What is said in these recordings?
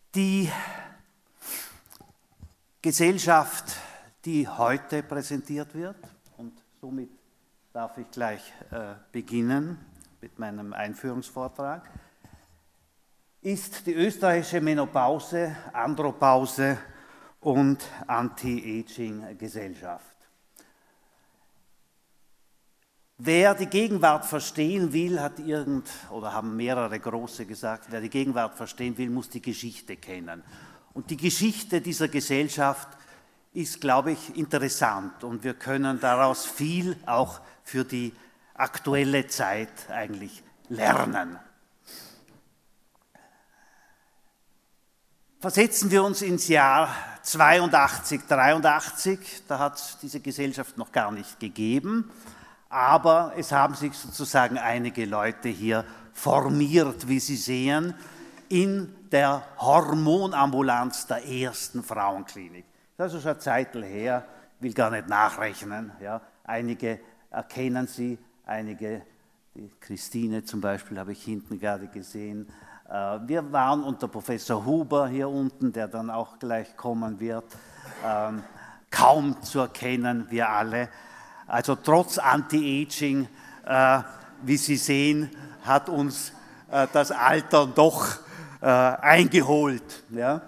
Die Gesellschaft, die heute präsentiert wird, und somit darf ich gleich beginnen mit meinem Einführungsvortrag, ist die österreichische Menopause, Andropause und Anti-Aging-Gesellschaft. Wer die Gegenwart verstehen will, haben mehrere Große gesagt, wer die Gegenwart verstehen will, muss die Geschichte kennen. Und die Geschichte dieser Gesellschaft ist, glaube ich, interessant und wir können daraus viel auch für die aktuelle Zeit eigentlich lernen. Versetzen wir uns ins Jahr 82, 83, da hat es diese Gesellschaft noch gar nicht gegeben. Aber es haben sich sozusagen einige Leute hier formiert, wie Sie sehen, in der Hormonambulanz der ersten Frauenklinik. Das ist schon eine Zeit her, will gar nicht nachrechnen. Ja. Einige erkennen Sie, einige, die Christine zum Beispiel habe ich hinten gerade gesehen. Wir waren unter Professor Huber hier unten, der dann auch gleich kommen wird, kaum zu erkennen, wir alle. Also trotz Anti-Aging, wie Sie sehen, hat uns das Alter doch eingeholt. Ja.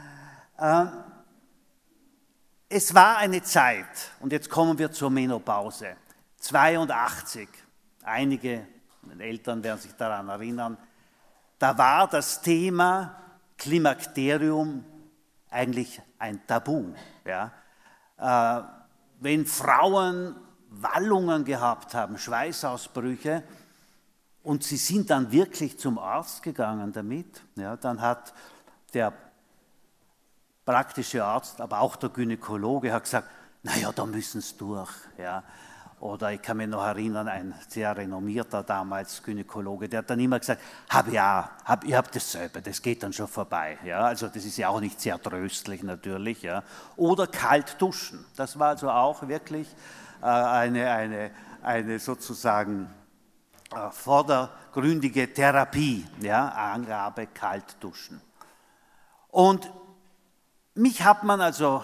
Es war eine Zeit, und jetzt kommen wir zur Menopause, 82, einige Eltern werden sich daran erinnern, da war das Thema Klimakterium eigentlich ein Tabu. Ja. Wenn Frauen Wallungen gehabt haben, Schweißausbrüche, und sie sind dann wirklich zum Arzt gegangen damit, ja, dann hat der praktische Arzt, aber auch der Gynäkologe hat gesagt, naja, da müssen sie durch. Ja. Oder ich kann mich noch erinnern, ein sehr renommierter damals Gynäkologe, der hat dann immer gesagt, ihr habt dasselbe, das geht dann schon vorbei. Ja. Also das ist ja auch nicht sehr tröstlich natürlich. Ja. Oder kalt duschen, das war also auch wirklich eine sozusagen vordergründige Therapie, ja, Angabe kalt duschen. Und mich hat man also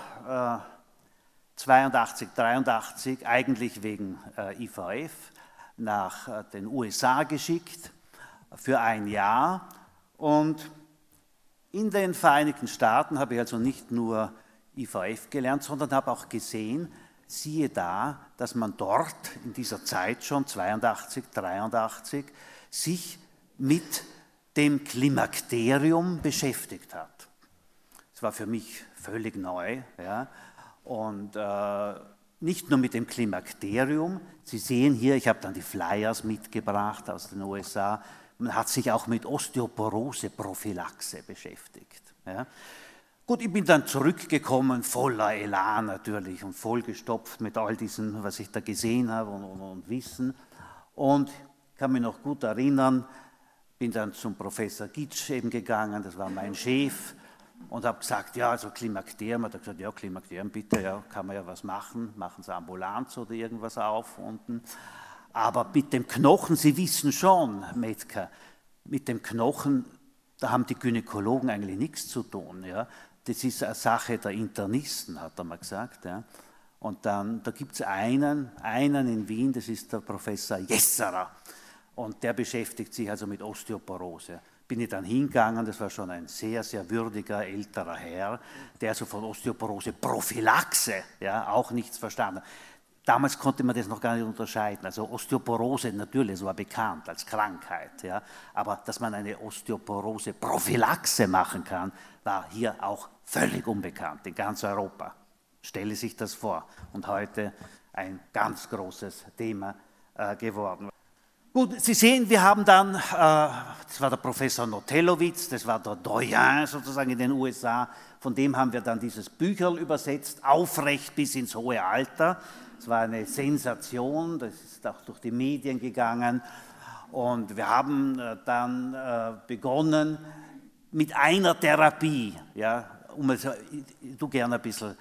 82, 83 eigentlich wegen IVF nach den USA geschickt für ein Jahr und in den Vereinigten Staaten habe ich also nicht nur IVF gelernt, sondern habe auch gesehen, siehe da, dass man dort in dieser Zeit schon 82, 83 sich mit dem Klimakterium beschäftigt hat. Das war für mich völlig neu. Ja. Und nicht nur mit dem Klimakterium, Sie sehen hier, ich habe dann die Flyers mitgebracht aus den USA, man hat sich auch mit Osteoporose-Prophylaxe beschäftigt. Ja. Gut, ich bin dann zurückgekommen, voller Elan natürlich und vollgestopft mit all diesem, was ich da gesehen habe und Wissen. Und ich kann mich noch gut erinnern, bin dann zum Professor Gitsch eben gegangen, das war mein Chef, und habe gesagt, ja, also Klimakterium. Hat er gesagt, ja, Klimakterium, bitte, ja, kann man ja was machen. Machen Sie Ambulanz oder irgendwas auf unten. Aber mit dem Knochen, Sie wissen schon, Metzger, mit dem Knochen, da haben die Gynäkologen eigentlich nichts zu tun. Ja. Das ist eine Sache der Internisten, hat er mal gesagt. Ja. Und dann, da gibt es einen in Wien, das ist der Professor Jesserer. Und der beschäftigt sich also mit Osteoporose. Bin ich dann hingegangen, das war schon ein sehr, sehr würdiger älterer Herr, der also von Osteoporose-Prophylaxe ja, auch nichts verstanden hat. Damals konnte man das noch gar nicht unterscheiden. Also Osteoporose natürlich, es war bekannt als Krankheit. Ja, aber dass man eine Osteoporose-Prophylaxe machen kann, war hier auch völlig unbekannt in ganz Europa. Stelle sich das vor. Und heute ein ganz großes Thema geworden. Gut, Sie sehen, wir haben dann, das war der Professor Notelowitz, das war der Doyen sozusagen in den USA, von dem haben wir dann dieses Bücherl übersetzt, Aufrecht bis ins hohe Alter. Das war eine Sensation, das ist auch durch die Medien gegangen. Und wir haben dann begonnen mit einer Therapie, ja, ich tue gerne ein bisschen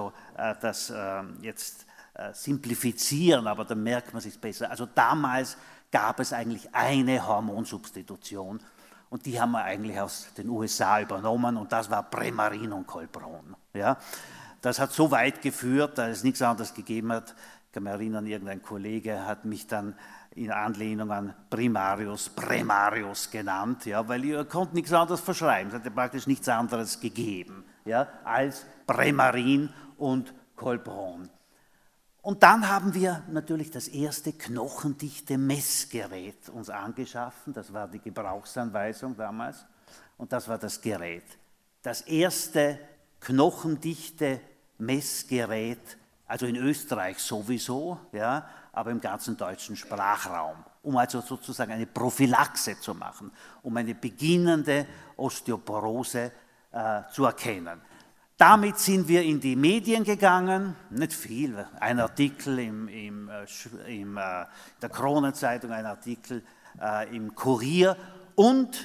das jetzt simplifizieren, aber dann merkt man es besser. Also damals gab es eigentlich eine Hormonsubstitution Und die haben wir eigentlich aus den USA übernommen und das war Premarin und Colpron. Ja? Das hat so weit geführt, dass es nichts anderes gegeben hat. Ich kann mich erinnern, irgendein Kollege hat mich dann in Anlehnung an Primarius Premarius genannt, ja, weil ihr konnte nichts anderes verschreiben. Es hatte praktisch nichts anderes gegeben, ja, als Premarin und Colpron. Und dann haben wir natürlich das erste knochendichte Messgerät uns angeschaffen. Das war die Gebrauchsanweisung damals. Und das war das Gerät. Das erste knochendichte Messgerät, also in Österreich sowieso, ja, aber im ganzen deutschen Sprachraum, um also sozusagen eine Prophylaxe zu machen, um eine beginnende Osteoporose zu erkennen. Damit sind wir in die Medien gegangen, nicht viel, ein Artikel in der Kronenzeitung, ein Artikel im Kurier und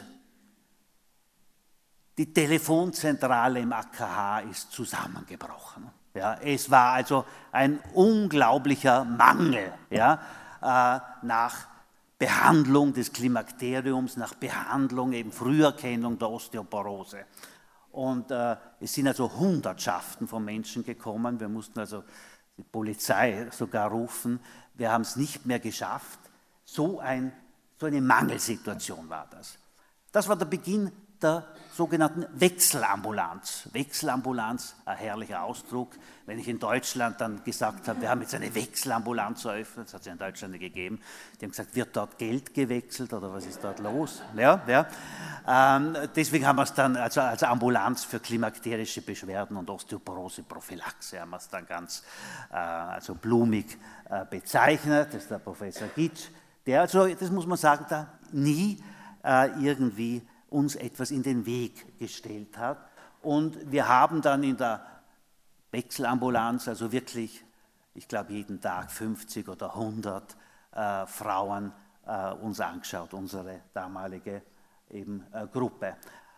die Telefonzentrale im AKH ist zusammengebrochen. Ja, es war also ein unglaublicher Mangel, ja, nach Behandlung des Klimakteriums, nach Behandlung, eben Früherkennung der Osteoporose. Und es sind also Hundertschaften von Menschen gekommen. Wir mussten also die Polizei sogar rufen. Wir haben es nicht mehr geschafft. So eine Mangelsituation war das. Das war der Beginn der sogenannten Wechselambulanz. Wechselambulanz, ein herrlicher Ausdruck. Wenn ich in Deutschland dann gesagt habe, wir haben jetzt eine Wechselambulanz eröffnet, das hat es ja in Deutschland nicht gegeben, die haben gesagt, wird dort Geld gewechselt oder was ist dort los? Ja, ja. Deswegen haben wir es dann also als Ambulanz für klimakterische Beschwerden und Osteoporose-Prophylaxe haben wir es dann ganz also blumig bezeichnet. Das ist der Professor Gitsch, der also, das muss man sagen, da nie irgendwie uns etwas in den Weg gestellt hat. Und wir haben dann in der Wechselambulanz, also wirklich, ich glaube jeden Tag 50 oder 100 Frauen uns angeschaut, unsere damalige eben, Gruppe.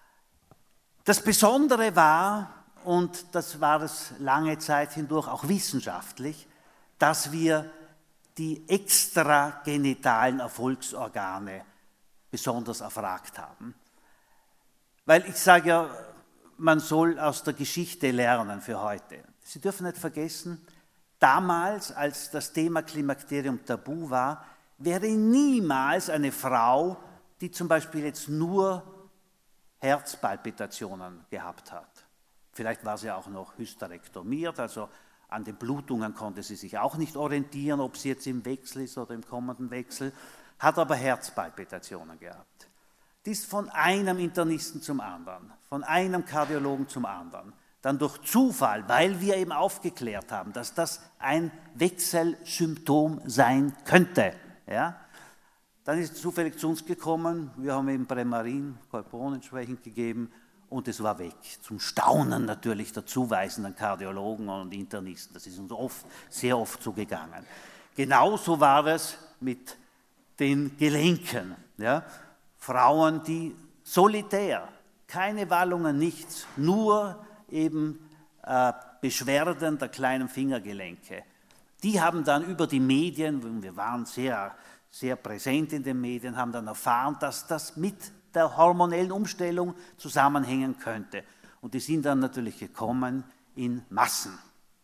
Das Besondere war, und das war es lange Zeit hindurch auch wissenschaftlich, dass wir die extragenitalen Erfolgsorgane besonders erfragt haben. Weil ich sage ja, man soll aus der Geschichte lernen für heute. Sie dürfen nicht vergessen, damals, als das Thema Klimakterium tabu war, wäre niemals eine Frau, die zum Beispiel jetzt nur Herzpalpitationen gehabt hat. Vielleicht war sie auch noch hysterektomiert, also an den Blutungen konnte sie sich auch nicht orientieren, ob sie jetzt im Wechsel ist oder im kommenden Wechsel, hat aber Herzpalpitationen gehabt. Die ist von einem Internisten zum anderen, von einem Kardiologen zum anderen, dann durch Zufall, weil wir eben aufgeklärt haben, dass das ein Wechselsymptom sein könnte. Ja? Dann ist es zufällig zu uns gekommen, wir haben eben Premarin, Colpron entsprechend gegeben und es war weg. Zum Staunen natürlich der zuweisenden Kardiologen und Internisten. Das ist uns sehr oft so gegangen. Genauso war es mit den Gelenken. Ja? Frauen, die solitär, keine Wallungen, nichts, nur eben Beschwerden der kleinen Fingergelenke. Die haben dann über die Medien, wir waren sehr, sehr präsent in den Medien, haben dann erfahren, dass das mit der hormonellen Umstellung zusammenhängen könnte. Und die sind dann natürlich gekommen in Massen.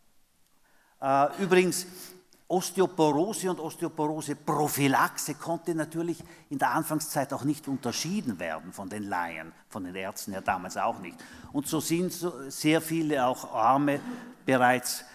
Übrigens, Osteoporose und Osteoporose-Prophylaxe konnte natürlich in der Anfangszeit auch nicht unterschieden werden von den Laien, von den Ärzten ja damals auch nicht. Und so sind sehr viele auch Arme bereits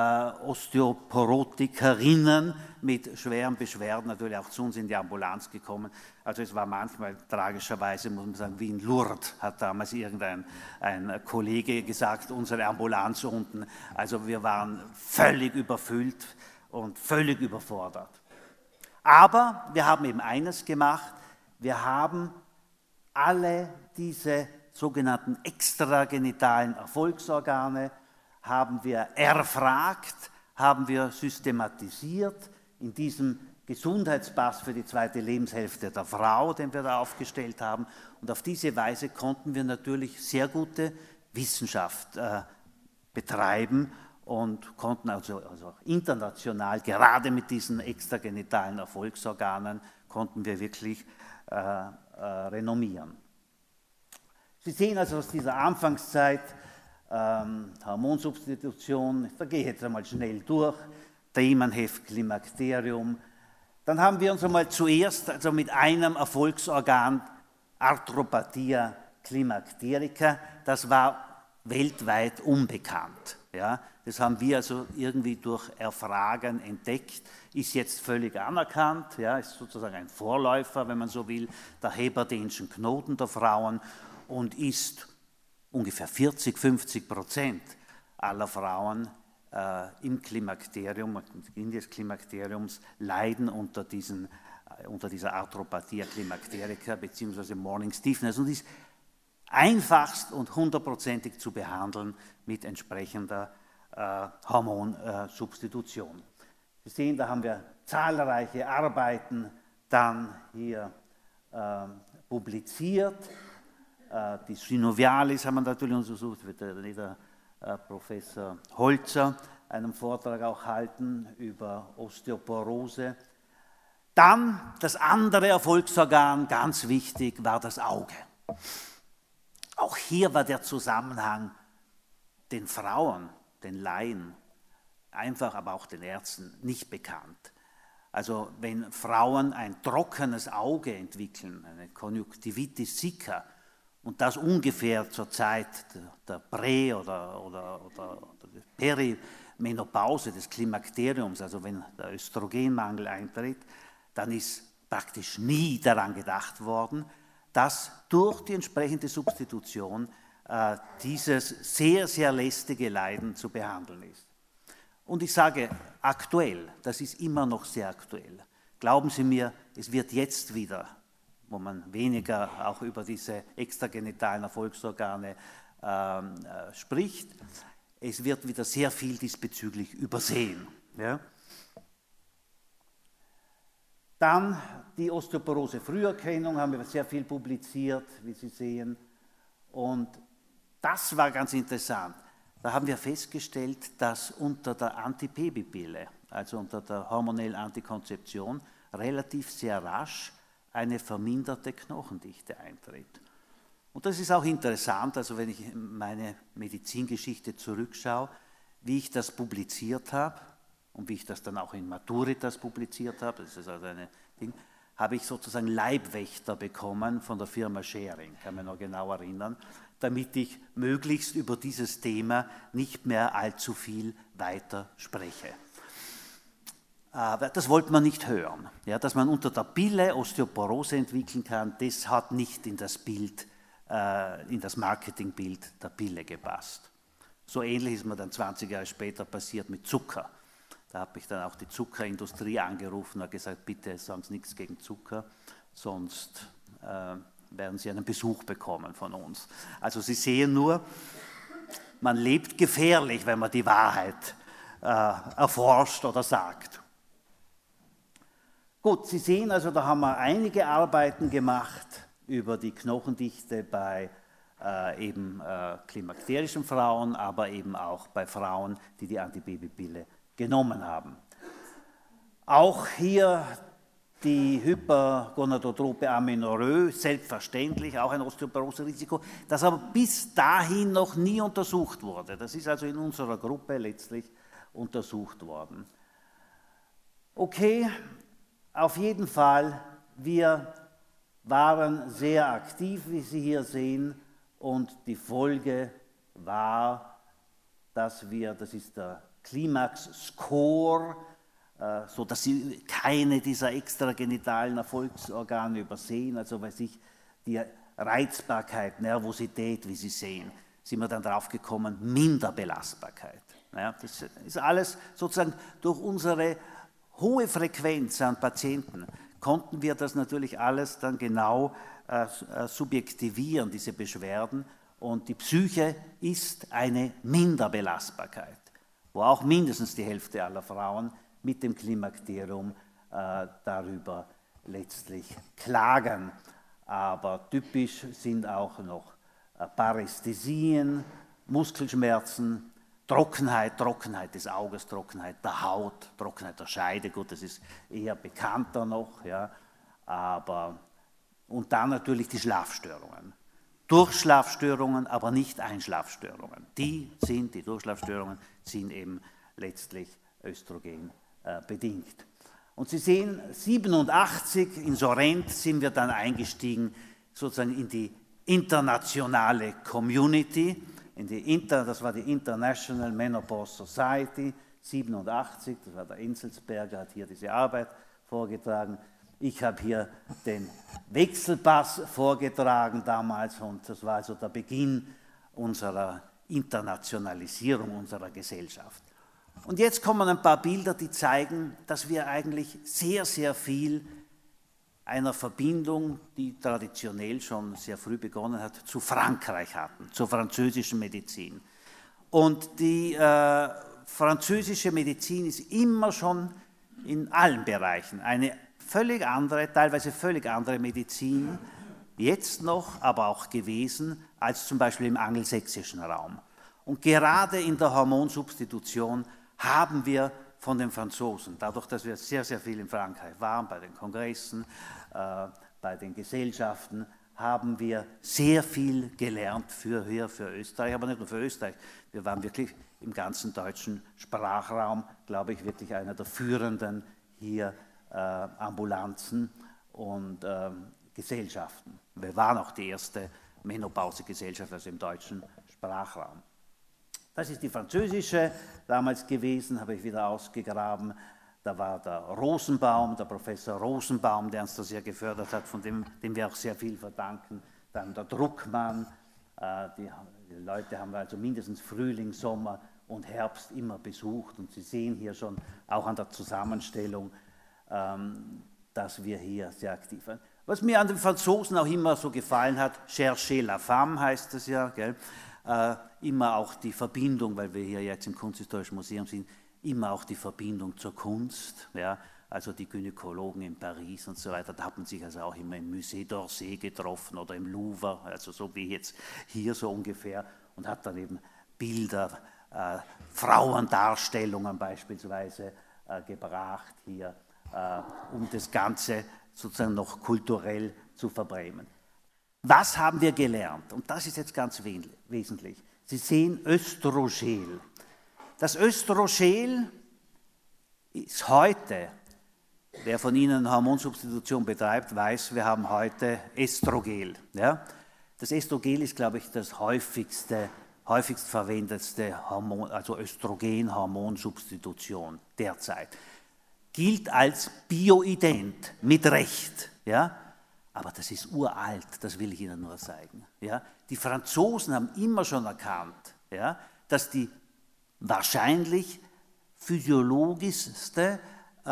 Osteoporotikerinnen mit schweren Beschwerden natürlich auch zu uns in die Ambulanz gekommen. Also es war manchmal tragischerweise, muss man sagen, wie in Lourdes, hat damals ein Kollege gesagt, unsere Ambulanz unten. Also wir waren völlig überfüllt und völlig überfordert. Aber wir haben eben eines gemacht, wir haben alle diese sogenannten extragenitalen Erfolgsorgane haben wir erfragt, haben wir systematisiert in diesem Gesundheitspass für die zweite Lebenshälfte der Frau, den wir da aufgestellt haben. Und auf diese Weise konnten wir natürlich sehr gute Wissenschaft betreiben und konnten also international, gerade mit diesen extragenitalen Erfolgsorganen, konnten wir wirklich renommieren. Sie sehen also aus dieser Anfangszeit, Hormonsubstitution, ich vergehe jetzt einmal schnell durch, Themenheft Klimakterium. Dann haben wir uns einmal zuerst also mit einem Erfolgsorgan Arthropathia climacterica, das war weltweit unbekannt. Ja? Das haben wir also irgendwie durch Erfragen entdeckt, ist jetzt völlig anerkannt, ja? Ist sozusagen ein Vorläufer, wenn man so will, der Heberdenschen Knoten der Frauen und ist ungefähr 40–50% aller Frauen im Klimakterium, in des Klimakteriums, leiden unter dieser Arthropathia climacterica bzw. Morning Stiffness und ist einfachst und 100%ig zu behandeln mit entsprechender Hormonsubstitution. Sie sehen, da haben wir zahlreiche Arbeiten dann hier publiziert. Die Synovialis haben wir natürlich untersucht, wird der Professor Holzer einen Vortrag auch halten über Osteoporose. Dann das andere Erfolgsorgan, ganz wichtig, war das Auge. Auch hier war der Zusammenhang den Frauen, den Laien, einfach aber auch den Ärzten nicht bekannt. Also wenn Frauen ein trockenes Auge entwickeln, eine Konjunktivitis sicca, und das ungefähr zur Zeit der Prä- oder Perimenopause des Klimakteriums, also wenn der Östrogenmangel eintritt, dann ist praktisch nie daran gedacht worden, dass durch die entsprechende Substitution dieses sehr, sehr lästige Leiden zu behandeln ist. Und ich sage aktuell, das ist immer noch sehr aktuell. Glauben Sie mir, es wird jetzt wieder, wo man weniger auch über diese extragenitalen Erfolgsorgane spricht, es wird wieder sehr viel diesbezüglich übersehen. Ja? Dann die Osteoporose-Früherkennung, haben wir sehr viel publiziert, wie Sie sehen. Und das war ganz interessant. Da haben wir festgestellt, dass unter der Antibabypille, also unter der hormonellen Antikonzeption, relativ sehr rasch eine verminderte Knochendichte eintritt. Und das ist auch interessant, also wenn ich meine Medizingeschichte zurückschaue, wie ich das publiziert habe und wie ich das dann auch in Maturitas publiziert habe, das ist also eine Ding, habe ich sozusagen Leibwächter bekommen von der Firma Schering, kann mich noch genau erinnern, damit ich möglichst über dieses Thema nicht mehr allzu viel weiter spreche. Das wollte man nicht hören. Ja, dass man unter der Pille Osteoporose entwickeln kann, das hat nicht in das Bild, in das Marketingbild der Pille gepasst. So ähnlich ist mir dann 20 Jahre später passiert mit Zucker. Da habe ich dann auch die Zuckerindustrie angerufen und gesagt, bitte sagen Sie nichts gegen Zucker, sonst werden Sie einen Besuch bekommen von uns. Also Sie sehen nur, man lebt gefährlich, wenn man die Wahrheit erforscht oder sagt. Gut, Sie sehen also, da haben wir einige Arbeiten gemacht über die Knochendichte bei klimakterischen Frauen, aber eben auch bei Frauen, die die Antibabypille genommen haben. Auch hier die hypergonadotrope Amenorrhoe, selbstverständlich auch ein Osteoporose-Risiko, das aber bis dahin noch nie untersucht wurde. Das ist also in unserer Gruppe letztlich untersucht worden. Okay, auf jeden Fall, wir waren sehr aktiv, wie Sie hier sehen, und die Folge war, dass wir, das ist der Klimax-Score, so dass Sie keine dieser extragenitalen Erfolgsorgane übersehen, also weiß ich, die Reizbarkeit, Nervosität, wie Sie sehen, sind wir dann drauf gekommen, Minderbelastbarkeit. Ja, das ist alles sozusagen durch unsere hohe Frequenz an Patienten, konnten wir das natürlich alles dann genau subjektivieren, diese Beschwerden, und die Psyche ist eine Minderbelastbarkeit, wo auch mindestens die Hälfte aller Frauen mit dem Klimakterium darüber letztlich klagen. Aber typisch sind auch noch Parästhesien, Muskelschmerzen, Trockenheit des Auges, Trockenheit der Haut, Trockenheit der Scheide, gut, das ist eher bekannter noch, ja, aber und dann natürlich die Schlafstörungen. Durchschlafstörungen, aber nicht Einschlafstörungen. Die Durchschlafstörungen sind eben letztlich Östrogen bedingt. Und Sie sehen, 1987 in Sorrent sind wir dann eingestiegen sozusagen in die internationale Community, das war die International Menopause Society, 1987, das war der Enzelsberger, hat hier diese Arbeit vorgetragen. Ich habe hier den Wechselpass vorgetragen damals und das war also der Beginn unserer Internationalisierung unserer Gesellschaft. Und jetzt kommen ein paar Bilder, die zeigen, dass wir eigentlich sehr, sehr viel einer Verbindung, die traditionell schon sehr früh begonnen hat, zu Frankreich hatten, zur französischen Medizin. Und die französische Medizin ist immer schon in allen Bereichen eine völlig andere, teilweise völlig andere Medizin, jetzt noch, aber auch gewesen, als zum Beispiel im angelsächsischen Raum. Und gerade in der Hormonsubstitution haben wir von den Franzosen, dadurch, dass wir sehr, sehr viel in Frankreich waren, bei den Kongressen, bei den Gesellschaften, haben wir sehr viel gelernt für Österreich, aber nicht nur für Österreich. Wir waren wirklich im ganzen deutschen Sprachraum, glaube ich, wirklich einer der führenden hier Ambulanzen und Gesellschaften. Wir waren auch die erste Menopausegesellschaft, also im deutschen Sprachraum. Das ist die französische damals gewesen, habe ich wieder ausgegraben. Da war der Rosenbaum, der Professor Rosenbaum, der uns da sehr gefördert hat, von dem wir auch sehr viel verdanken. Dann der Druckmann, die Leute haben wir also mindestens Frühling, Sommer und Herbst immer besucht. Und Sie sehen hier schon auch an der Zusammenstellung, dass wir hier sehr aktiv waren. Was mir an den Franzosen auch immer so gefallen hat, Cherchez la femme heißt das ja, gell? Immer auch die Verbindung, weil wir hier jetzt im Kunsthistorischen Museum sind, immer auch die Verbindung zur Kunst, ja? Also die Gynäkologen in Paris und so weiter, da hat man sich also auch immer im Musée d'Orsay getroffen oder im Louvre, also so wie jetzt hier so ungefähr, und hat dann eben Bilder, Frauendarstellungen beispielsweise gebracht hier, um das Ganze sozusagen noch kulturell zu verbrämen. Was haben wir gelernt? Und das ist jetzt ganz wesentlich. Sie sehen Östrogel. Das Östrogel ist heute, wer von Ihnen Hormonsubstitution betreibt, weiß, wir haben heute Estrogel. Ja? Das Estrogel ist, glaube ich, das häufigst verwendetste Hormon, also Östrogen-Hormonsubstitution derzeit. Gilt als bioident, mit Recht. Ja? Aber das ist uralt, das will ich Ihnen nur zeigen. Ja? Die Franzosen haben immer schon erkannt, ja, dass die wahrscheinlich physiologischste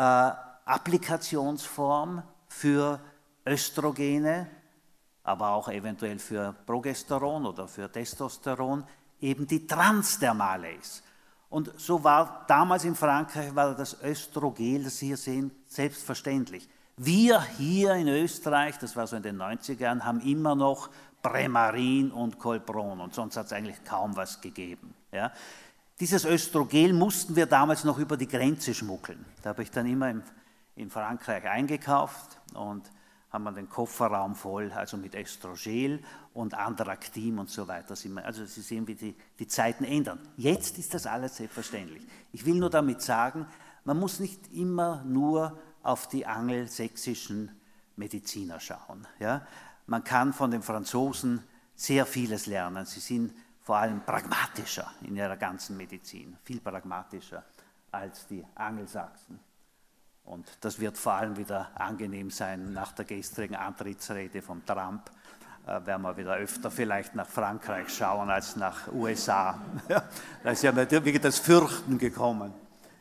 Applikationsform für Östrogene, aber auch eventuell für Progesteron oder für Testosteron, eben die transdermale ist. Und so war damals in Frankreich war das Östrogel, das Sie hier sehen, selbstverständlich. Wir hier in Österreich, das war so in den 90er Jahren, haben immer noch Premarin und Colpron und sonst hat es eigentlich kaum was gegeben. Ja. Dieses Östrogel mussten wir damals noch über die Grenze schmuggeln. Da habe ich dann immer in Frankreich eingekauft und haben wir den Kofferraum voll, also mit Östrogel und Andraktim und so weiter. Also Sie sehen, wie die Zeiten ändern. Jetzt ist das alles selbstverständlich. Ich will nur damit sagen, man muss nicht immer nur auf die angelsächsischen Mediziner schauen. Ja? Man kann von den Franzosen sehr vieles lernen. Sie sind vor allem pragmatischer in ihrer ganzen Medizin, viel pragmatischer als die Angelsachsen. Und das wird vor allem wieder angenehm sein nach der gestrigen Antrittsrede von Trump. Werden wir wieder öfter vielleicht nach Frankreich schauen als nach USA. Da ist ja wirklich das Fürchten gekommen.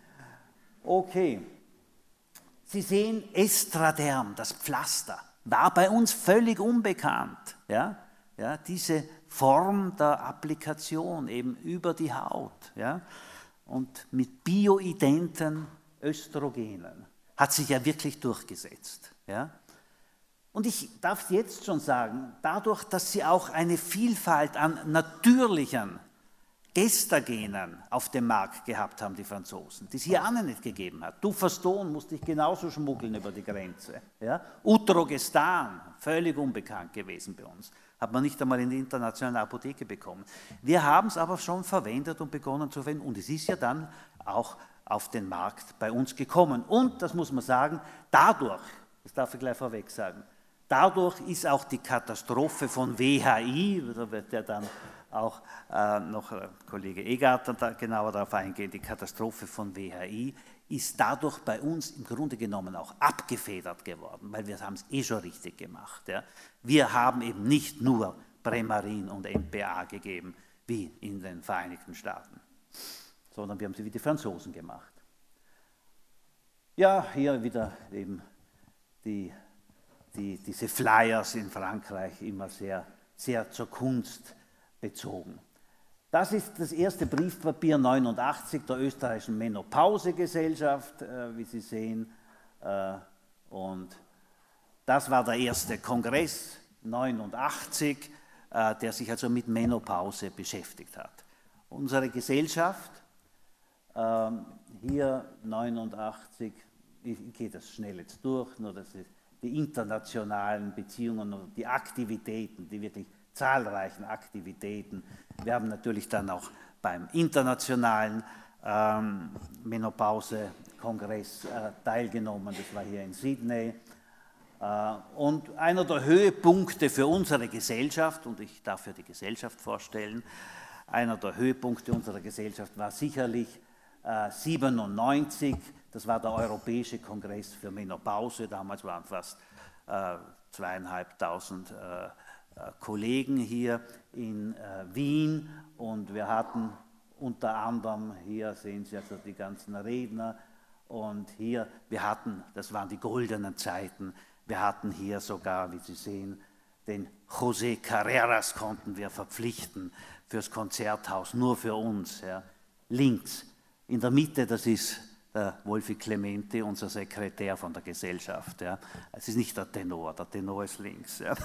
Okay. Sie sehen Estraderm, das Pflaster, war bei uns völlig unbekannt. Ja? Ja, diese Form der Applikation eben über die Haut, ja? Und mit bioidenten Östrogenen hat sich ja wirklich durchgesetzt. Ja? Und ich darf jetzt schon sagen, dadurch, dass sie auch eine Vielfalt an natürlichen Gestagenen auf dem Markt gehabt haben, die Franzosen, die es hier auch nicht gegeben hat. Dufaston musste ich genauso schmuggeln über die Grenze. Ja? Utrogestan, völlig unbekannt gewesen bei uns. Hat man nicht einmal in die internationale Apotheke bekommen. Wir haben es aber schon verwendet und begonnen zu verwenden und es ist ja dann auch auf den Markt bei uns gekommen. Und, das muss man sagen, dadurch, das darf ich gleich vorweg sagen, dadurch ist auch die Katastrophe von WHI, da wird ja dann auch noch Kollege Egarter genauer darauf eingehen, die Katastrophe von WHI ist dadurch bei uns im Grunde genommen auch abgefedert geworden, weil wir haben es eh schon richtig gemacht. Ja. Wir haben eben nicht nur Premarin und MPA gegeben, wie in den Vereinigten Staaten, sondern wir haben sie wie die Franzosen gemacht. Ja, hier wieder eben diese Flyers in Frankreich immer sehr, sehr zur Kunst bezogen. Das ist das erste Briefpapier 89 der österreichischen Menopausegesellschaft, wie Sie sehen. Und das war der erste Kongress 89, der sich also mit Menopause beschäftigt hat. Unsere Gesellschaft, hier 89, ich gehe das schnell jetzt durch, nur das ist die internationalen Beziehungen und die Aktivitäten, die wirklich zahlreichen Aktivitäten. Wir haben natürlich dann auch beim internationalen Menopause-Kongress teilgenommen, das war hier in Sydney. Und einer der Höhepunkte für unsere Gesellschaft, und ich darf ja die Gesellschaft vorstellen, einer der Höhepunkte unserer Gesellschaft war sicherlich 97, das war der Europäische Kongress für Menopause, damals waren fast 2500 Kollegen hier in Wien und wir hatten unter anderem, hier sehen Sie also die ganzen Redner und hier, wir hatten, das waren die goldenen Zeiten, wir hatten hier sogar, wie Sie sehen, den José Carreras konnten wir verpflichten fürs Konzerthaus, nur für uns, ja. Links, in der Mitte, das ist der Wolfi Clemente, unser Sekretär von der Gesellschaft. Ja. Es ist nicht der Tenor ist links. Ja.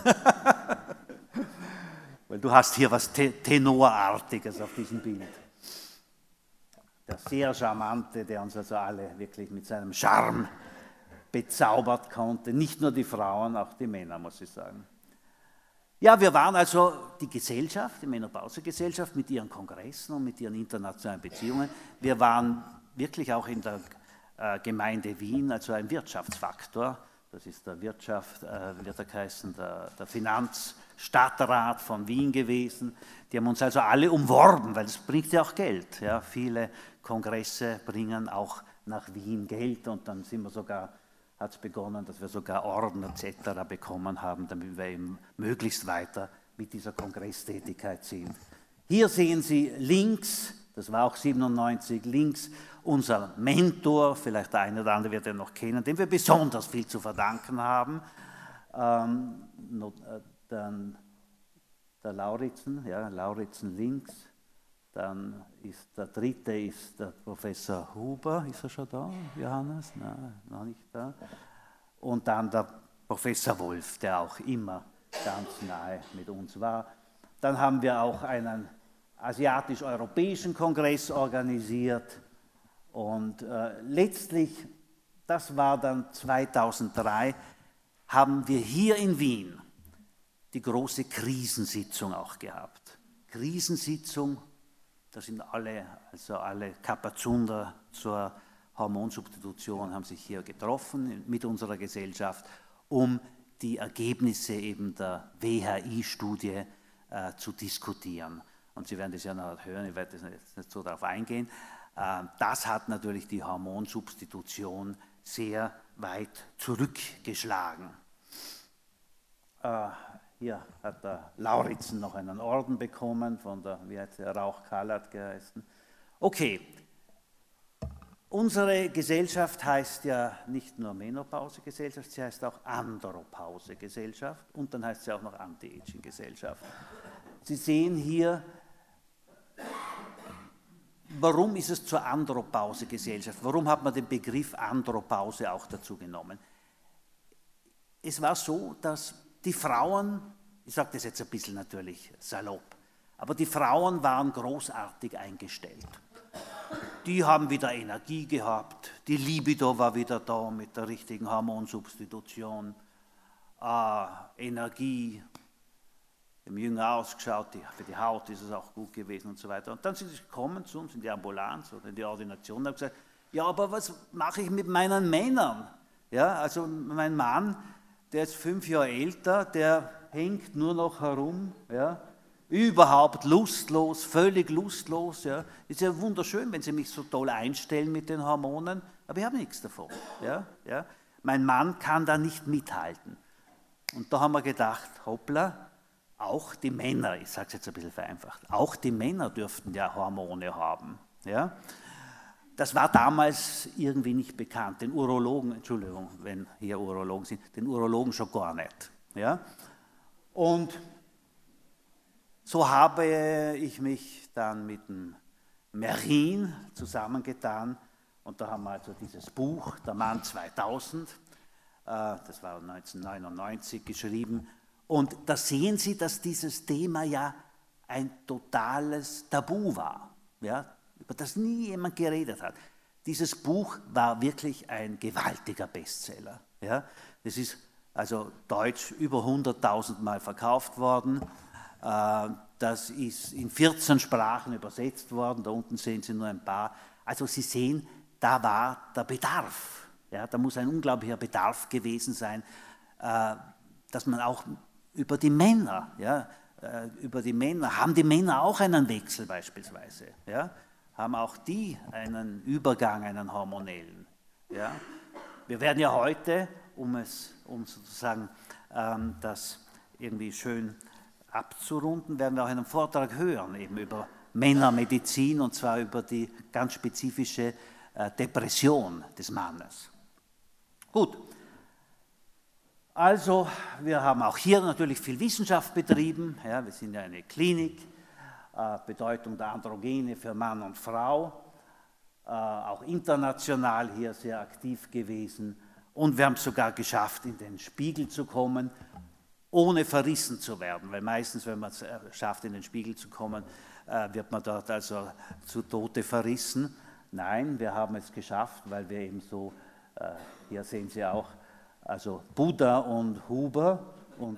Weil du hast hier was Tenorartiges auf diesem Bild. Der sehr charmante, der uns also alle wirklich mit seinem Charme bezaubert konnte. Nicht nur die Frauen, auch die Männer, muss ich sagen. Ja, wir waren also die Gesellschaft, die Menopausegesellschaft mit ihren Kongressen und mit ihren internationalen Beziehungen. Wir waren wirklich auch in der Gemeinde Wien, also ein Wirtschaftsfaktor. Das ist der wird er geheißen, der Finanzstadtrat von Wien gewesen. Die haben uns also alle umworben, weil es bringt ja auch Geld. Ja. Viele Kongresse bringen auch nach Wien Geld und dann sind wir sogar, hat es begonnen, dass wir sogar Orden etc. bekommen haben, damit wir eben möglichst weiter mit dieser Kongresstätigkeit sind. Hier sehen Sie links, das war auch 97, links unser Mentor, vielleicht der eine oder andere wird ihn noch kennen, dem wir besonders viel zu verdanken haben, dann der Lauritzen, ja, Lauritzen links, dann ist der dritte ist der Professor Huber, ist er schon da, Johannes? Nein, noch nicht da. Und dann der Professor Wolf, der auch immer ganz nahe mit uns war. Dann haben wir auch einen asiatisch-europäischen Kongress organisiert und letztlich, das war dann 2003, haben wir hier in Wien die große Krisensitzung auch gehabt. Krisensitzung, da sind alle Kapazunder zur Hormonsubstitution haben sich hier getroffen mit unserer Gesellschaft, um die Ergebnisse eben der WHI-Studie zu diskutieren. Und Sie werden das ja noch hören, ich werde jetzt nicht so darauf eingehen. Das hat natürlich die Hormonsubstitution sehr weit zurückgeschlagen. Hier hat der Lauritzen noch einen Orden bekommen, von der, wie hat der Rauch-Kallert geheißen. Okay, unsere Gesellschaft heißt ja nicht nur Menopause-Gesellschaft, sie heißt auch Andropause-Gesellschaft und dann heißt sie auch noch Anti-Aging-Gesellschaft. Sie sehen hier, warum ist es zur Andropause-Gesellschaft? Warum hat man den Begriff Andropause auch dazu genommen? Es war so, dass die Frauen, ich sage das jetzt ein bisschen natürlich salopp, aber die Frauen waren großartig eingestellt. Die haben wieder Energie gehabt, die Libido war wieder da mit der richtigen Hormonsubstitution, Energie, haben jünger ausgeschaut, für die Haut ist es auch gut gewesen und so weiter. Und dann sind sie gekommen zu uns in die Ambulanz oder in die Ordination und haben gesagt, ja, aber was mache ich mit meinen Männern? Ja, also mein Mann, der ist 5 Jahre älter, der hängt nur noch herum, ja, überhaupt lustlos, völlig lustlos. Ja. Ist ja wunderschön, wenn Sie mich so toll einstellen mit den Hormonen, aber ich habe nichts davon. Ja, ja. Mein Mann kann da nicht mithalten. Und da haben wir gedacht, hoppla, auch die Männer, ich sage es jetzt ein bisschen vereinfacht, auch die Männer dürften ja Hormone haben. Ja? Das war damals irgendwie nicht bekannt, den Urologen, Entschuldigung, wenn hier Urologen sind, den Urologen schon gar nicht. Ja? Und so habe ich mich dann mit dem Merin zusammengetan und da haben wir also dieses Buch, Der Mann 2000, das war 1999 geschrieben, und da sehen Sie, dass dieses Thema ja ein totales Tabu war, ja, über das nie jemand geredet hat. Dieses Buch war wirklich ein gewaltiger Bestseller. Ja. Das ist also deutsch über 100.000 Mal verkauft worden. Das ist in 14 Sprachen übersetzt worden. Da unten sehen Sie nur ein paar. Also Sie sehen, da war der Bedarf. Ja, da muss ein unglaublicher Bedarf gewesen sein, dass man auch über die Männer, ja, haben die Männer auch einen Wechsel beispielsweise, ja, haben auch die einen Übergang, einen hormonellen. Ja. Wir werden ja heute, um sozusagen das irgendwie schön abzurunden, werden wir auch einen Vortrag hören, eben über Männermedizin, und zwar über die ganz spezifische Depression des Mannes. Gut, also wir haben auch hier natürlich viel Wissenschaft betrieben, ja, wir sind ja eine Klinik, Bedeutung der Androgene für Mann und Frau, auch international hier sehr aktiv gewesen, und wir haben es sogar geschafft, in den Spiegel zu kommen, ohne verrissen zu werden, weil meistens, wenn man es schafft, in den Spiegel zu kommen, wird man dort also zu Tode verrissen. Nein, wir haben es geschafft, weil wir eben so, hier sehen Sie auch, also Buddha und Huber und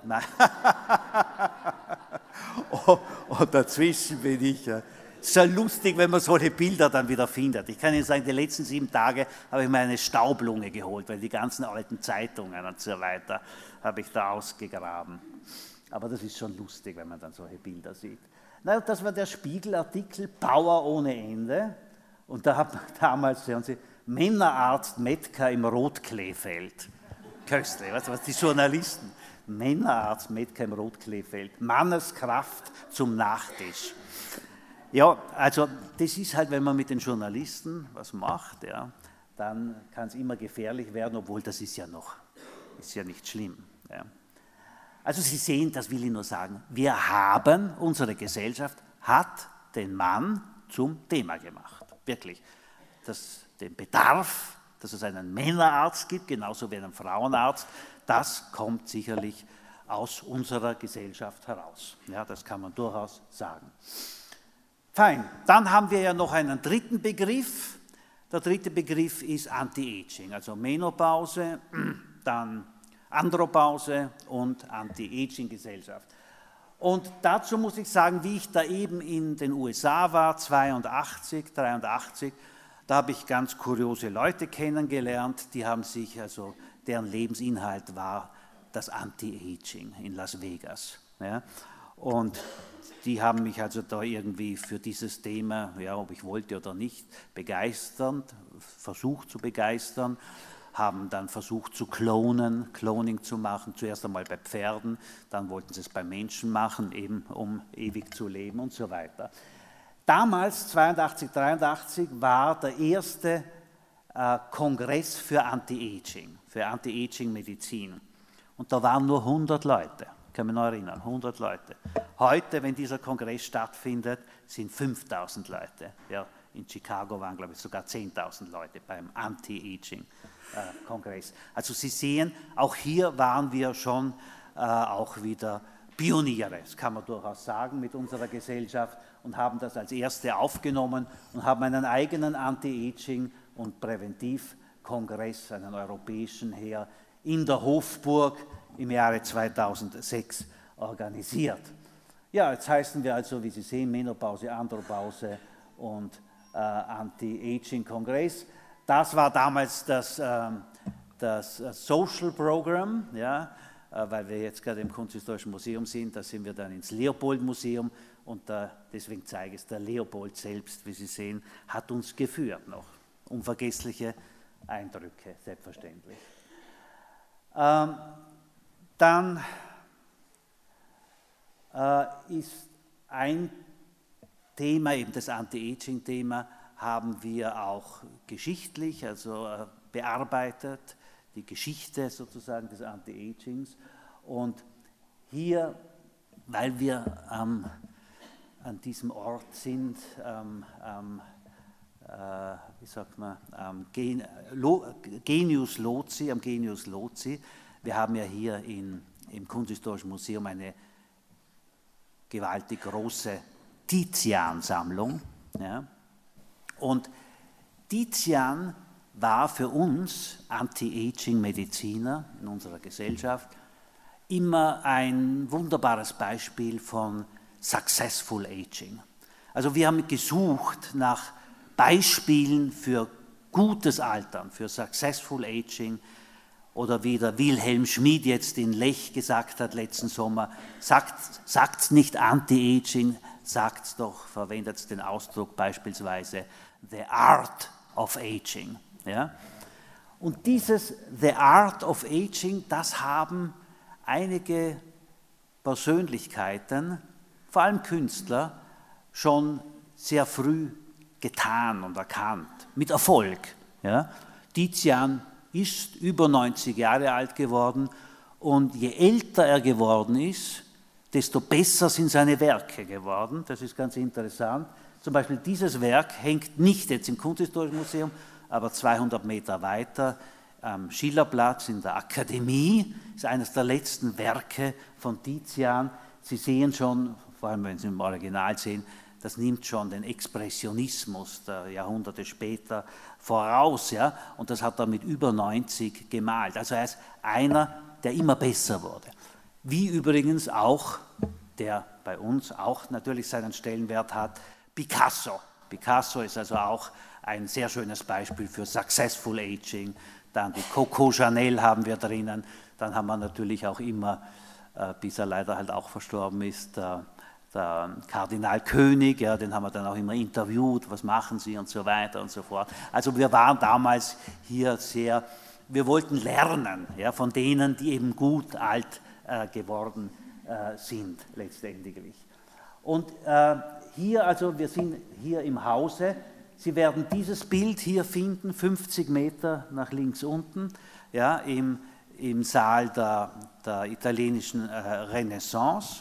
und dazwischen bin ich. Es ist ja lustig, wenn man solche Bilder dann wieder findet. Ich kann Ihnen sagen, die letzten 7 Tage habe ich mir eine Staublunge geholt, weil die ganzen alten Zeitungen und so weiter habe ich da ausgegraben. Aber das ist schon lustig, wenn man dann solche Bilder sieht. Na, das war der Spiegelartikel, Power ohne Ende. Und da hat man damals, sehen Sie, Männerarzt Metka im Rotkleefeld. Köstlich, was die Journalisten. Männerarzt Metka im Rotkleefeld. Manneskraft zum Nachtisch. Ja, also das ist halt, wenn man mit den Journalisten was macht, ja, dann kann es immer gefährlich werden, obwohl das ist ja nicht schlimm. Ja. Also Sie sehen, das will ich nur sagen, unsere Gesellschaft hat den Mann zum Thema gemacht. Wirklich. Den Bedarf, dass es einen Männerarzt gibt, genauso wie einen Frauenarzt, das kommt sicherlich aus unserer Gesellschaft heraus. Ja, das kann man durchaus sagen. Fein, dann haben wir ja noch einen dritten Begriff. Der dritte Begriff ist Anti-Aging, also Menopause, dann Andropause und Anti-Aging-Gesellschaft. Und dazu muss ich sagen, wie ich da eben in den USA war, 82, 83, da habe ich ganz kuriose Leute kennengelernt, deren Lebensinhalt war das Anti-Aging in Las Vegas. Ja. Und die haben mich also da irgendwie für dieses Thema, ja, ob ich wollte oder nicht, versucht zu begeistern, haben dann versucht zu Cloning zu machen, zuerst einmal bei Pferden, dann wollten sie es bei Menschen machen, eben um ewig zu leben und so weiter. Damals, 82, 83, war der erste Kongress für Anti-Aging-Medizin. Und da waren nur 100 Leute, ich kann mich noch erinnern, 100 Leute. Heute, wenn dieser Kongress stattfindet, sind 5.000 Leute. Ja, in Chicago waren, glaube ich, sogar 10.000 Leute beim Anti-Aging-Kongress. Also Sie sehen, auch hier waren wir schon auch wieder Pioniere, das kann man durchaus sagen, mit unserer Gesellschaft, und haben das als Erste aufgenommen und haben einen eigenen Anti-Aging- und Präventivkongress, einen europäischen in der Hofburg im Jahre 2006 organisiert. Ja, jetzt heißen wir also, wie Sie sehen, Menopause, Andropause und Anti-Aging-Kongress. Das war damals das Social Program, ja, weil wir jetzt gerade im Kunsthistorischen Museum sind, da sind wir dann ins Leopold-Museum und deswegen zeige ich es, der Leopold selbst, wie Sie sehen, hat uns geführt noch. Unvergessliche Eindrücke, selbstverständlich. Dann ist ein Thema, eben das Anti-Aging-Thema, haben wir auch geschichtlich, also bearbeitet, die Geschichte sozusagen des Anti-Agings. Und hier, weil wir an diesem Ort sind, wie sagt man, am Genius Loci, wir haben ja hier im Kunsthistorischen Museum eine gewaltig große Tizian-Sammlung. Ja. Und Tizian war für uns Anti-Aging-Mediziner in unserer Gesellschaft immer ein wunderbares Beispiel von Successful Aging. Also wir haben gesucht nach Beispielen für gutes Altern, für Successful Aging, oder wie der Wilhelm Schmid jetzt in Lech gesagt hat letzten Sommer, sagt's nicht Anti-Aging, sagt's doch, verwendet den Ausdruck beispielsweise The Art of Aging. Ja? Und dieses The Art of Aging, das haben einige Persönlichkeiten, vor allem Künstler, schon sehr früh getan und erkannt, mit Erfolg. Ja? Tizian ist über 90 Jahre alt geworden und je älter er geworden ist, desto besser sind seine Werke geworden. Das ist ganz interessant. Zum Beispiel dieses Werk hängt nicht jetzt im Kunsthistorischen Museum, aber 200 Meter weiter am Schillerplatz in der Akademie. Das ist eines der letzten Werke von Tizian. Sie sehen schon, vor allem wenn Sie im Original sehen, das nimmt schon den Expressionismus der Jahrhunderte später voraus, ja? Und das hat er mit über 90 gemalt. Also er ist einer, der immer besser wurde. Wie übrigens auch, der bei uns auch natürlich seinen Stellenwert hat, Picasso. Picasso ist also auch ein sehr schönes Beispiel für Successful Aging. Dann die Coco Chanel haben wir drinnen. Dann haben wir natürlich auch immer, bis er leider halt auch verstorben ist, der Kardinal König, ja, den haben wir dann auch immer interviewt, was machen Sie und so weiter und so fort. Also wir waren damals hier sehr, wir wollten lernen, ja, von denen, die eben gut alt geworden sind letztendlich. Und hier, also wir sind hier im Hause, Sie werden dieses Bild hier finden, 50 Meter nach links unten, ja, im Saal der italienischen Renaissance.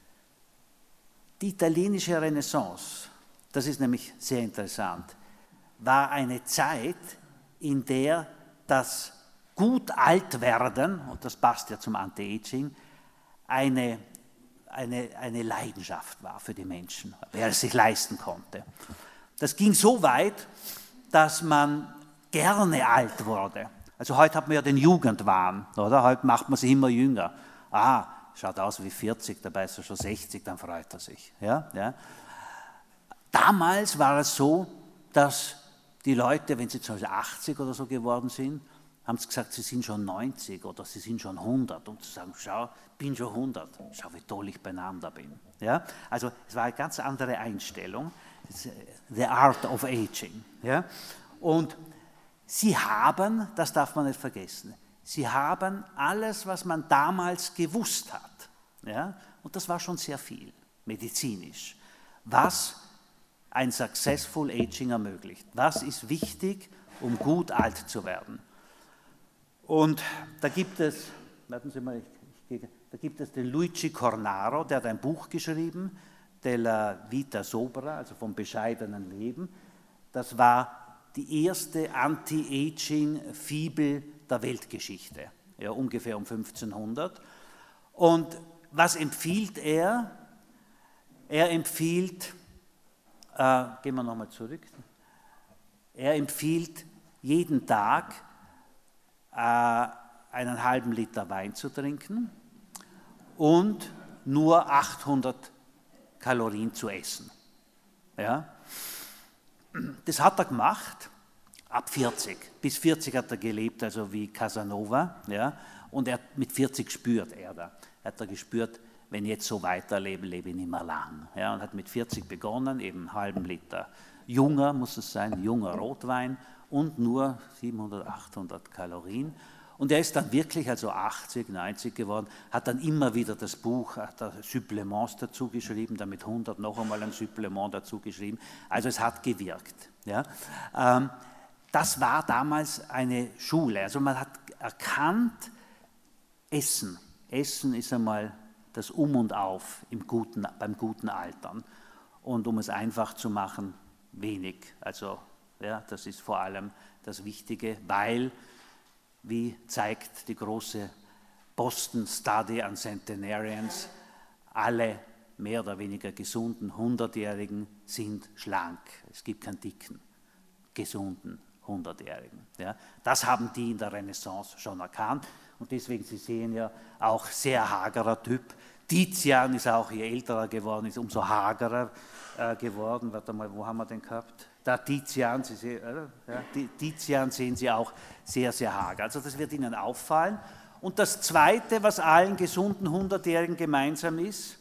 Die italienische Renaissance, das ist nämlich sehr interessant, war eine Zeit, in der das gut alt werden, und das passt ja zum Anti-Aging, eine Leidenschaft war für die Menschen, wer es sich leisten konnte. Das ging so weit, dass man gerne alt wurde. Also heute hat man ja den Jugendwahn, oder? Heute macht man sich immer jünger. Schaut aus wie 40, dabei ist er schon 60, dann freut er sich. Ja, ja. Damals war es so, dass die Leute, wenn sie zum Beispiel 80 oder so geworden sind, haben sie gesagt, sie sind schon 90 oder sie sind schon 100, um zu sagen, schau, bin schon 100, schau, wie toll ich beieinander bin. Ja? Also es war eine ganz andere Einstellung, the art of aging. Ja? Und sie haben, das darf man nicht vergessen, sie haben alles, was man damals gewusst hat, ja, und das war schon sehr viel, medizinisch, was ein Successful Aging ermöglicht. Was ist wichtig, um gut alt zu werden? Und da gibt es, warten Sie mal, da gibt es den Luigi Cornaro, der hat ein Buch geschrieben, Della Vita Sobra, also vom bescheidenen Leben. Das war die erste Anti-Aging-Fibel der Weltgeschichte, ja, ungefähr um 1500. Und was empfiehlt er? Er empfiehlt, gehen wir nochmal zurück, er empfiehlt jeden Tag einen halben Liter Wein zu trinken und nur 800 Kalorien zu essen. Ja? Das hat er gemacht, ab 40. Bis 40 hat er gelebt, also wie Casanova. Ja? Und mit 40 spürt er da. Er hat gespürt, wenn ich jetzt so weiterlebe, lebe ich nicht mehr lang. Ja? Und hat mit 40 begonnen, eben einen halben Liter junger, muss es sein, junger Rotwein und nur 700, 800 Kalorien. Und er ist dann wirklich also 80, 90 geworden, hat dann immer wieder das Buch, hat da Supplements dazu geschrieben, damit 100 noch einmal ein Supplement dazu geschrieben. Also es hat gewirkt. Ja. Das war damals eine Schule. Also man hat erkannt, Essen ist einmal das Um und Auf beim guten Altern. Und um es einfach zu machen, wenig. Also ja, das ist vor allem das Wichtige, weil, wie zeigt die große Boston Study an Centenarians, alle mehr oder weniger gesunden 100-Jährigen sind schlank. Es gibt keinen dicken, gesunden 100-Jährigen. Ja. Das haben die in der Renaissance schon erkannt und deswegen, Sie sehen ja, auch sehr hagerer Typ. Tizian ist auch, je älter er geworden ist, umso hagerer geworden. Warte mal, wo haben wir den gehabt? Da Tizian, Sie sehen, ja, Tizian sehen Sie auch sehr, sehr hager. Also das wird Ihnen auffallen. Und das Zweite, was allen gesunden 100-Jährigen gemeinsam ist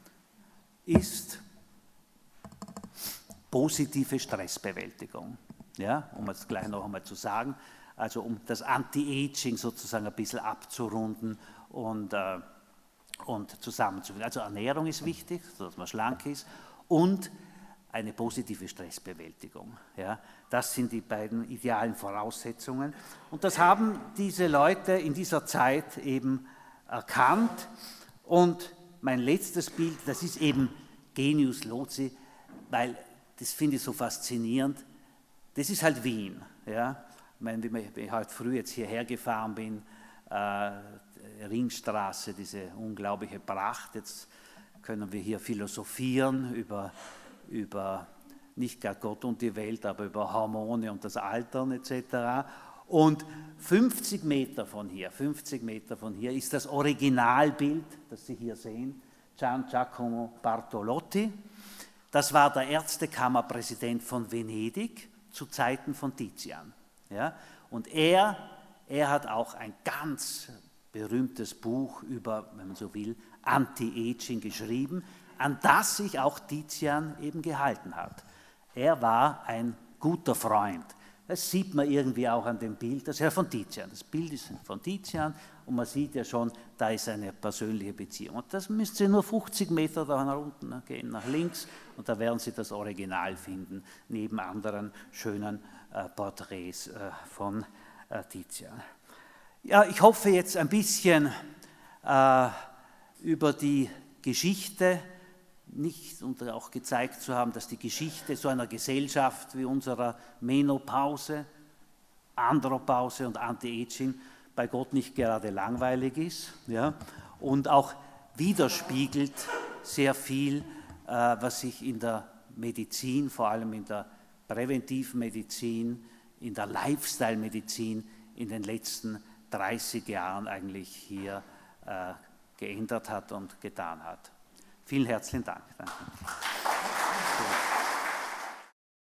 positive Stressbewältigung. Ja, um es gleich noch einmal zu sagen, also um das Anti-Aging sozusagen ein bisschen abzurunden und zusammenzuführen. Also Ernährung ist wichtig, sodass man schlank ist und eine positive Stressbewältigung. Ja, das sind die beiden idealen Voraussetzungen. Und das haben diese Leute in dieser Zeit eben erkannt. Und mein letztes Bild, das ist eben Genius Loci, weil das finde ich so faszinierend. Das ist halt Wien. Ja? Ich meine, wie ich halt früh jetzt hierher gefahren bin, Ringstraße, diese unglaubliche Pracht. Jetzt können wir hier philosophieren über nicht gar Gott und die Welt, aber über Hormone und das Altern etc. Und 50 Meter von hier ist das Originalbild, das Sie hier sehen, Gian Giacomo Bartolotti. Das war der Ärztekammerpräsident von Venedig zu Zeiten von Tizian. Ja? Und er hat auch ein ganz berühmtes Buch über, wenn man so will, Anti-Aging geschrieben, an das sich auch Tizian eben gehalten hat. Er war ein guter Freund. Das sieht man irgendwie auch an dem Bild, das ist ja von Tizian. Das Bild ist von Tizian und man sieht ja schon, da ist eine persönliche Beziehung. Und das müsst ihr nur 50 Meter da nach unten gehen, nach links, und da werden Sie das Original finden, neben anderen schönen Porträts von Tizian. Ja, ich hoffe jetzt ein bisschen über die Geschichte nicht und auch gezeigt zu haben, dass die Geschichte so einer Gesellschaft wie unserer Menopause, Andropause und Anti-Aging bei Gott nicht gerade langweilig ist, ja, und auch widerspiegelt sehr viel, was sich in der Medizin, vor allem in der Präventivmedizin, in der Lifestyle-Medizin in den letzten 30 Jahren eigentlich hier geändert hat und getan hat. Vielen herzlichen Dank. Danke.